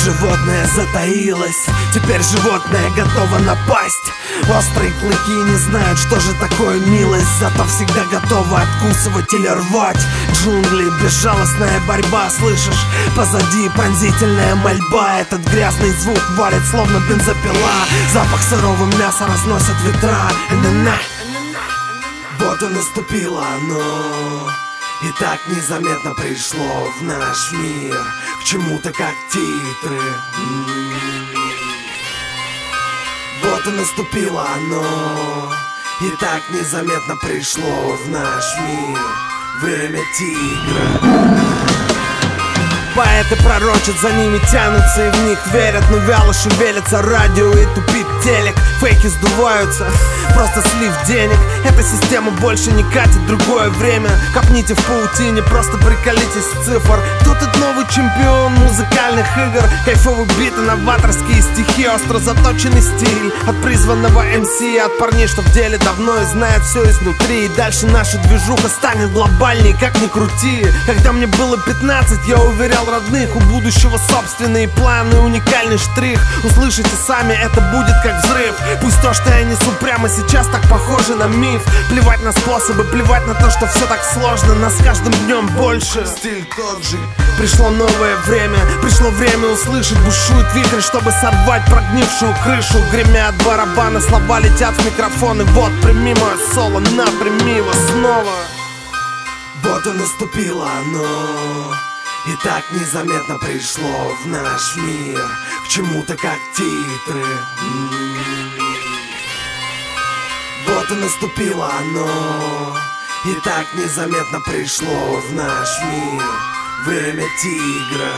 животное затаилось, теперь животное готово напасть. Острые клыки не знают, что же такое милость, зато всегда готовы откусывать или рвать. Джунгли, безжалостная борьба, слышишь? Позади пронзительная мольба. Этот грязный звук валит словно бензопила. Запах сырого мяса разносят ветра. Вот и наступило оно, и так незаметно пришло в наш мир, к чему-то как титры. Вот и наступило оно, и так незаметно пришло в наш мир, время тигра. Поэты пророчат, за ними тянутся и в них верят, но вяло шевелятся радио и тупит телек. Фейки сдуваются, просто слив денег. Эта система больше не катит, другое время. Копните в паутине, просто приколитесь с цифр. Кто тут новый чемпион музыкальных игр? Кайфовые биты, новаторские стихи, остро заточенный стиль от призванного МС, от парней, что в деле давно и знают все изнутри. И дальше наша движуха станет глобальней, как ни крути. Когда мне было 15, я уверял родных, у будущего собственные планы, уникальный штрих. Услышите сами, это будет как взрыв. Пусть то, что я несу прямо сейчас, так похоже на миф. Плевать на способы, плевать на то, что все так сложно. Нас с каждым днем больше, стиль тот же. Пришло новое время, пришло время услышать. Бушует вихрь, чтобы сорвать прогнившую крышу. Гремят барабаны, слова летят в микрофоны. Вот, прими мое соло, на, прими его снова. Вот и наступило оно, и так незаметно пришло в наш мир, к чему-то как титры. Вот и наступило оно, и так незаметно пришло в наш мир, время тигра.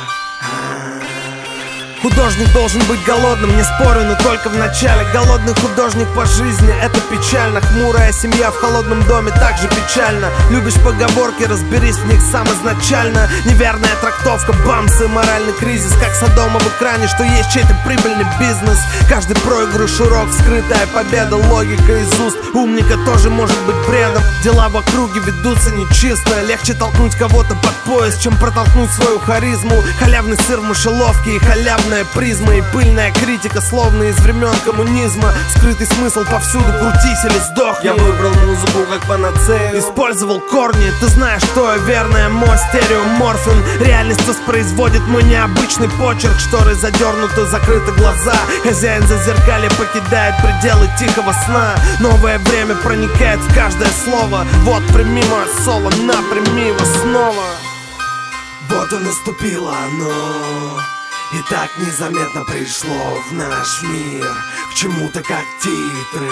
Художник должен быть голодным, не спорю, но только в начале. Голодный художник по жизни, это печально. Хмурая семья в холодном доме также печально. Любишь поговорки, разберись в них сам изначально. Неверная трактовка, бамсы, моральный кризис, как Содома в экране, что есть чей-то прибыльный бизнес. Каждый проигрыш урок, скрытая победа, логика из уст умника тоже может быть бредом. Дела в округе ведутся нечисто, легче толкнуть кого-то под пояс, чем протолкнуть свою харизму. Халявный сыр в мышеловке и халявная призма, и пыльная критика, словно из времен коммунизма. Скрытый смысл повсюду, крутись или сдохни. Я выбрал музыку как панацею, использовал корни. Ты знаешь, что я верная, мой стереоморфин. Реальность воспроизводит мой необычный почерк. Шторы задернуты, закрыты глаза. Хозяин зазеркалья покидает пределы тихого сна. Новое время проникает в каждое слово. Вот, прими мое соло, на, прими его снова. Вот и наступило оно, и так незаметно пришло в наш мир, к чему-то как титры.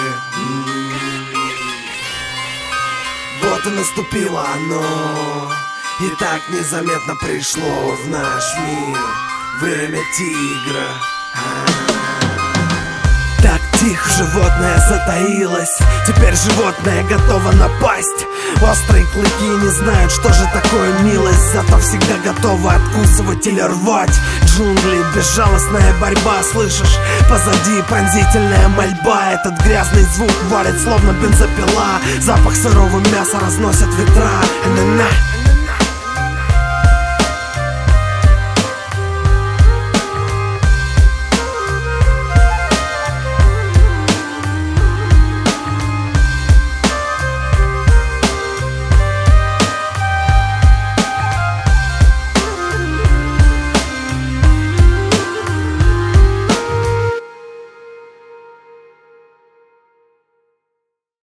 Вот и наступило оно, и так незаметно пришло в наш мир, время тигра. Так тихо животное затаилось, теперь животное готово напасть. Острые клыки не знают, что же такое милость, зато всегда готовы откусывать или рвать. Джунгли, безжалостная борьба, слышишь? Позади пронзительная мольба. Этот грязный звук валит словно бензопила. Запах сырого мяса разносят ветра.